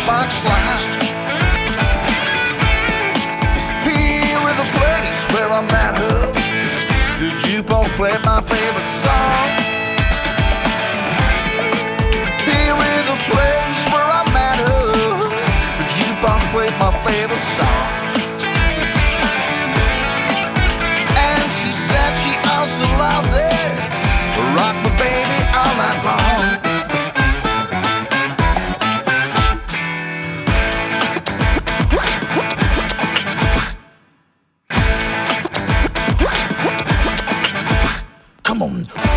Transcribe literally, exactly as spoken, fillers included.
jukebox flash. Here is a place where I met her. The jukebox played my favorite song. Here is a place where I met her. The jukebox played my favorite song. And she said she also loved it. Rock the baby all night long. Come on.